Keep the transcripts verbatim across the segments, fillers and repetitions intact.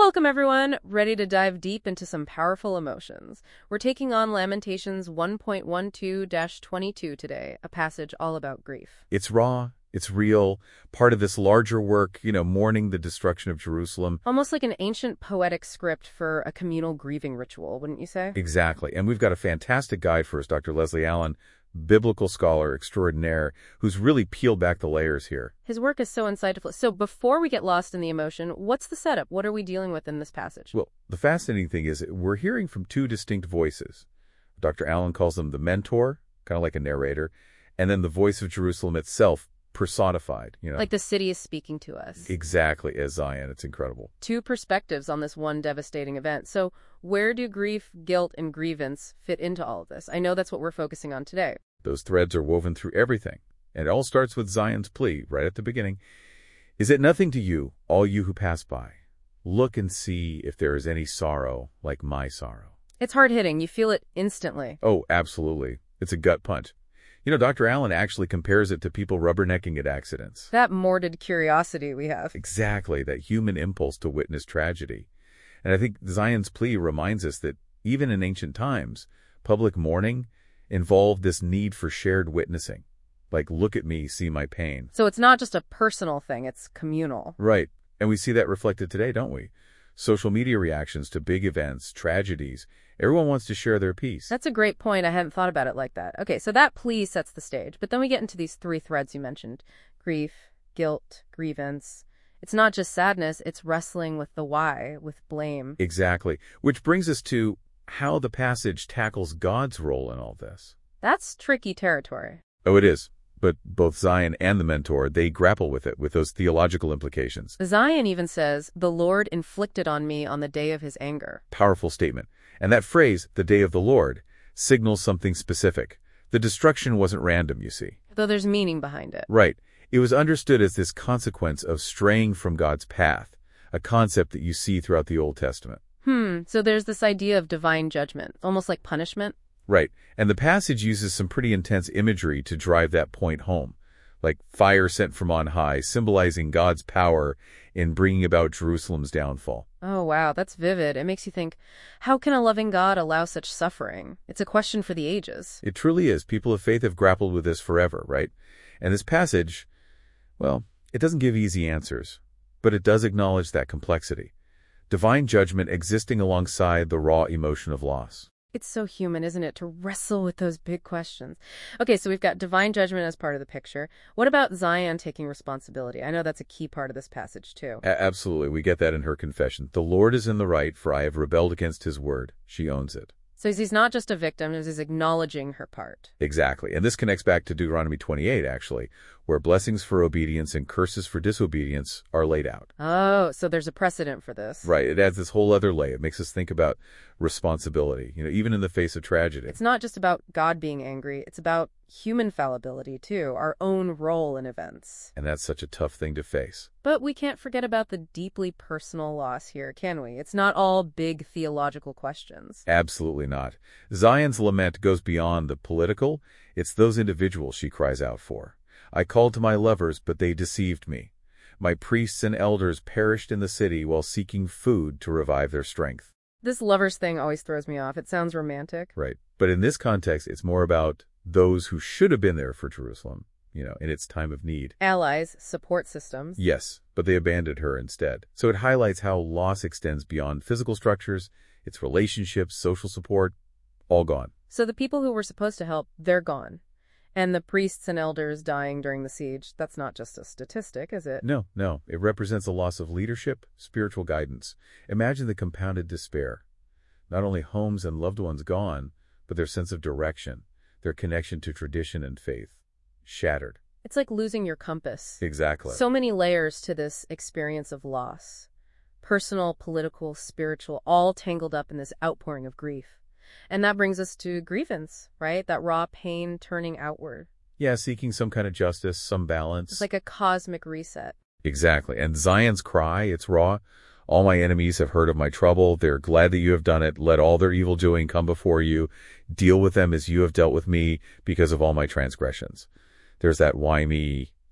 Welcome, everyone. Ready to dive deep into some powerful emotions. We're taking on Lamentations one point twelve dash twenty-two today, a passage all about grief. It's raw, it's real, part of this larger work, you know, mourning the destruction of Jerusalem. Almost like an ancient poetic script for a communal grieving ritual, wouldn't you say? Exactly. And we've got a fantastic guide for us, Doctor Leslie Allen, biblical scholar extraordinaire, who's really peeled back the layers here. His work is so insightful. So before we get lost in the emotion, what's the setup? What are we dealing with in this passage? Well, the fascinating thing is we're hearing from two distinct voices. Doctor Allen calls them the mentor, kind of like a narrator, and then the voice of Jerusalem itself, personified. You know, Like the city is speaking to us. Exactly, as Zion. It's incredible. Two perspectives on this one devastating event. So where do grief, guilt, and grievance fit into all of this? I know that's what we're focusing on today. Those threads are woven through everything. And it all starts with Zion's plea right at the beginning. Is it nothing to you, all you who pass by? Look and see if there is any sorrow like my sorrow. It's hard-hitting. You feel it instantly. Oh, absolutely. It's a gut punch. You know, Doctor Allen actually compares it to people rubbernecking at accidents. That morbid curiosity we have. Exactly, that human impulse to witness tragedy. And I think Zion's plea reminds us that even in ancient times, public mourning involved this need for shared witnessing. Like, look at me, see my pain. So it's not just a personal thing, it's communal. Right. And we see that reflected today, don't we? Social media reactions to big events, tragedies. Everyone wants to share their piece. That's a great point. I hadn't thought about it like that. Okay, so that plea sets the stage. But then we get into these three threads you mentioned. Grief, guilt, grievance. It's not just sadness, it's wrestling with the why, with blame. Exactly. Which brings us to how the passage tackles God's role in all this. That's tricky territory. Oh, it is. But both Zion and the mentor, they grapple with it, with those theological implications. Zion even says, "The Lord inflicted on me on the day of his anger." Powerful statement. And that phrase, the day of the Lord, signals something specific. The destruction wasn't random, you see. Though there's meaning behind it. Right. It was understood as this consequence of straying from God's path, a concept that you see throughout the Old Testament. Hmm, so there's this idea of divine judgment, almost like punishment. Right. And the passage uses some pretty intense imagery to drive that point home, like fire sent from on high, symbolizing God's power in bringing about Jerusalem's downfall. Oh, wow, that's vivid. It makes you think, how can a loving God allow such suffering? It's a question for the ages. It truly is. People of faith have grappled with this forever, right? And this passage, well, it doesn't give easy answers, but it does acknowledge that complexity. Divine judgment existing alongside the raw emotion of loss. It's so human, isn't it, to wrestle with those big questions. Okay, so we've got divine judgment as part of the picture. What about Zion taking responsibility? I know that's a key part of this passage, too. A- absolutely. We get that in her confession. The Lord is in the right, for I have rebelled against his word. She owns it. So he's not just a victim, he's acknowledging her part. Exactly. And this connects back to Deuteronomy twenty-eight, actually, where blessings for obedience and curses for disobedience are laid out. Oh, so there's a precedent for this. Right. It adds this whole other layer. It makes us think about responsibility, you know, even in the face of tragedy. It's not just about God being angry. It's about human fallibility, too, our own role in events. And that's such a tough thing to face. But we can't forget about the deeply personal loss here, can we? It's not all big theological questions. Absolutely not. Zion's lament goes beyond the political. It's those individuals she cries out for. I called to my lovers, but they deceived me. My priests and elders perished in the city while seeking food to revive their strength. This lovers thing always throws me off. It sounds romantic. Right. But in this context, it's more about those who should have been there for Jerusalem, you know, in its time of need. Allies, support systems. Yes, but they abandoned her instead. So it highlights how loss extends beyond physical structures, its relationships, social support, all gone. So the people who were supposed to help, they're gone. And the priests and elders dying during the siege, that's not just a statistic, is it? No, no. It represents a loss of leadership, spiritual guidance. Imagine the compounded despair. Not only homes and loved ones gone, but their sense of direction, their connection to tradition and faith, shattered. It's like losing your compass. Exactly. So many layers to this experience of loss. Personal, political, spiritual, all tangled up in this outpouring of grief. And that brings us to grievance, right? That raw pain turning outward. Yeah, seeking some kind of justice, some balance. It's like a cosmic reset. Exactly. And Zion's cry, it's raw. All my enemies have heard of my trouble. They're glad that you have done it. Let all their evil doing come before you. Deal with them as you have dealt with me because of all my transgressions. There's that why me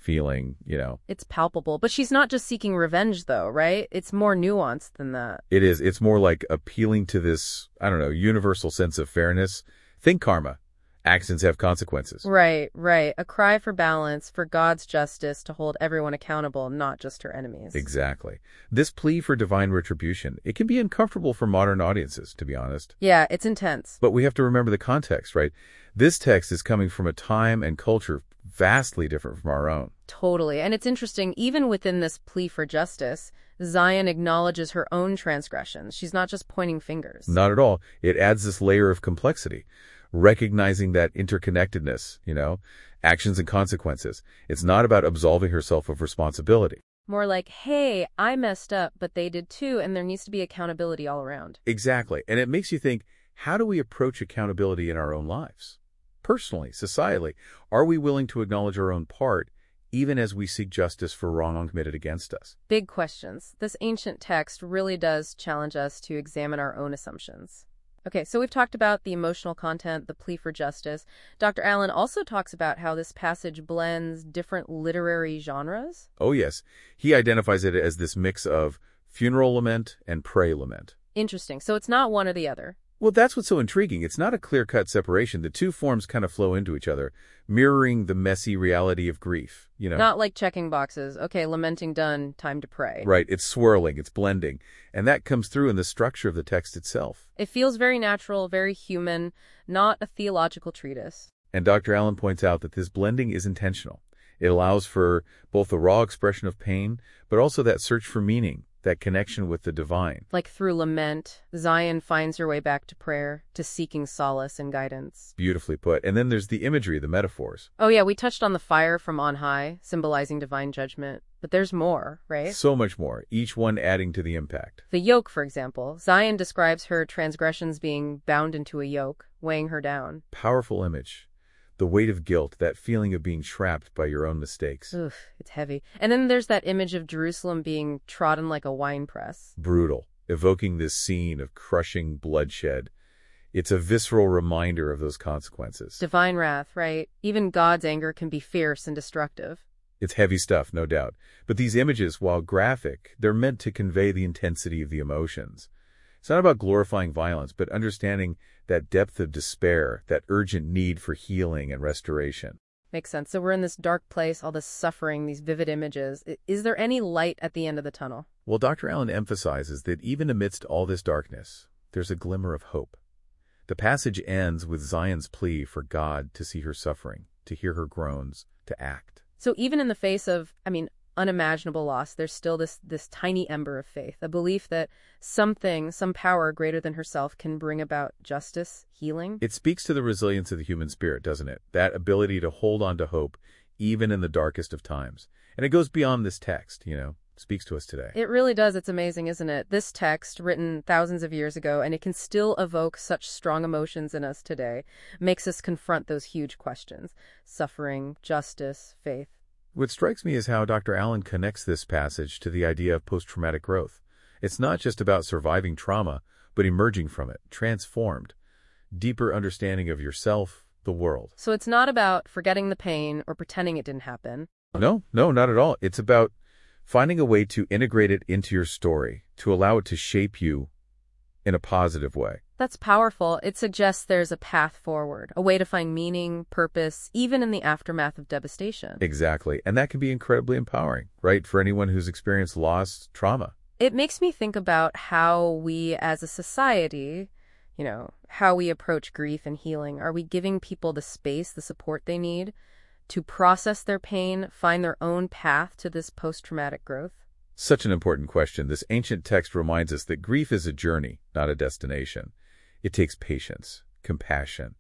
feeling, you know. It's palpable. But she's not just seeking revenge, though, right? It's more nuanced than that. It is. It's more like appealing to this, I don't know, universal sense of fairness. Think karma. Actions have consequences. Right, right. A cry for balance, for God's justice to hold everyone accountable, not just her enemies. Exactly. This plea for divine retribution, it can be uncomfortable for modern audiences, to be honest. Yeah, it's intense. But we have to remember the context, right? This text is coming from a time and culture vastly different from our own. Totally. And it's interesting, even within this plea for justice, Zion acknowledges her own transgressions. She's not just pointing fingers. Not at all. It adds this layer of complexity, recognizing that interconnectedness, you know, actions and consequences. It's not about absolving herself of responsibility. More like, hey, I messed up, but they did too, and there needs to be accountability all around. Exactly. And it makes you think, how do we approach accountability in our own lives? Personally, societally, are we willing to acknowledge our own part, even as we seek justice for wrong committed against us? Big questions. This ancient text really does challenge us to examine our own assumptions. Okay, so we've talked about the emotional content, the plea for justice. Doctor Allen also talks about how this passage blends different literary genres. Oh, yes. He identifies it as this mix of funeral lament and pray lament. Interesting. So it's not one or the other. Well, that's what's so intriguing. It's not a clear-cut separation. The two forms kind of flow into each other, mirroring the messy reality of grief, you know. Not like checking boxes. Okay, lamenting done, time to pray. Right. It's swirling, it's blending. And that comes through in the structure of the text itself. It feels very natural, very human, not a theological treatise. And Doctor Allen points out that this blending is intentional. It allows for both the raw expression of pain, but also that search for meaning, that connection with the divine. Like through lament, Zion finds her way back to prayer, to seeking solace and guidance. Beautifully put. And then there's the imagery, the metaphors. Oh yeah, we touched on the fire from on high, symbolizing divine judgment. But there's more, right? So much more, each one adding to the impact. The yoke, for example. Zion describes her transgressions being bound into a yoke, weighing her down. Powerful image. The weight of guilt, that feeling of being trapped by your own mistakes. Oof, it's heavy. And then there's that image of Jerusalem being trodden like a winepress. Brutal, evoking this scene of crushing bloodshed. It's a visceral reminder of those consequences. Divine wrath, right? Even God's anger can be fierce and destructive. It's heavy stuff, no doubt. But these images, while graphic, they're meant to convey the intensity of the emotions. It's not about glorifying violence, but understanding that depth of despair, that urgent need for healing and restoration. Makes sense. So we're in this dark place, all this suffering, these vivid images. Is there any light at the end of the tunnel? Well, Doctor Allen emphasizes that even amidst all this darkness, there's a glimmer of hope. The passage ends with Zion's plea for God to see her suffering, to hear her groans, to act. So even in the face of, I mean, unimaginable loss, there's still this this tiny ember of faith, a belief that something, some power greater than herself can bring about justice, healing. It speaks to the resilience of the human spirit, doesn't it? That ability to hold on to hope, even in the darkest of times. And it goes beyond this text, you know, speaks to us today. It really does. It's amazing, isn't it? This text, written thousands of years ago, and it can still evoke such strong emotions in us today, makes us confront those huge questions: suffering, justice, faith. What strikes me is how Doctor Allen connects this passage to the idea of post-traumatic growth. It's not just about surviving trauma, but emerging from it, transformed, deeper understanding of yourself, the world. So it's not about forgetting the pain or pretending it didn't happen. No, no, not at all. It's about finding a way to integrate it into your story, to allow it to shape you in a positive way. That's powerful. It suggests there's a path forward, a way to find meaning, purpose, even in the aftermath of devastation. Exactly. And that can be incredibly empowering, right, for anyone who's experienced loss, trauma. It makes me think about how we as a society, you know, how we approach grief and healing. Are we giving people the space, the support they need to process their pain, find their own path to this post-traumatic growth? Such an important question. This ancient text reminds us that grief is a journey, not a destination. It takes patience, compassion,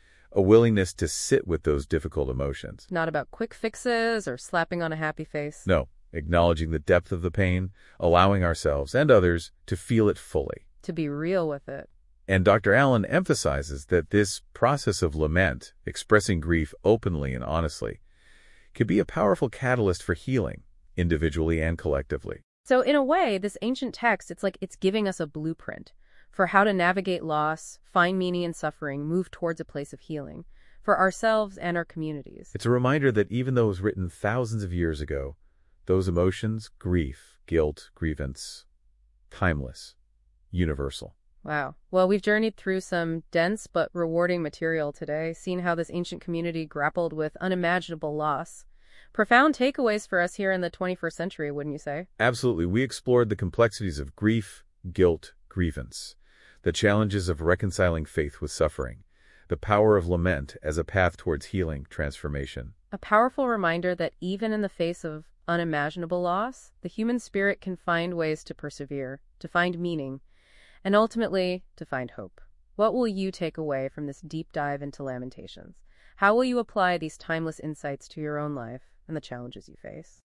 a willingness to sit with those difficult emotions. Not about quick fixes or slapping on a happy face. No, acknowledging the depth of the pain, allowing ourselves and others to feel it fully. To be real with it. And Doctor Allen emphasizes that this process of lament, expressing grief openly and honestly, can be a powerful catalyst for healing, individually and collectively. So in a way, this ancient text, it's like it's giving us a blueprint for how to navigate loss, find meaning in suffering, move towards a place of healing. for ourselves and our communities. It's a reminder that even though it was written thousands of years ago, those emotions, grief, guilt, grievance, timeless, universal. Wow. Well, we've journeyed through some dense but rewarding material today, seen how this ancient community grappled with unimaginable loss. Profound takeaways for us here in the twenty-first century, wouldn't you say? Absolutely. We explored the complexities of grief, guilt, grievance, the challenges of reconciling faith with suffering, the power of lament as a path towards healing, transformation. A powerful reminder that even in the face of unimaginable loss, the human spirit can find ways to persevere, to find meaning, and ultimately to find hope. What will you take away from this deep dive into Lamentations? How will you apply these timeless insights to your own life and the challenges you face?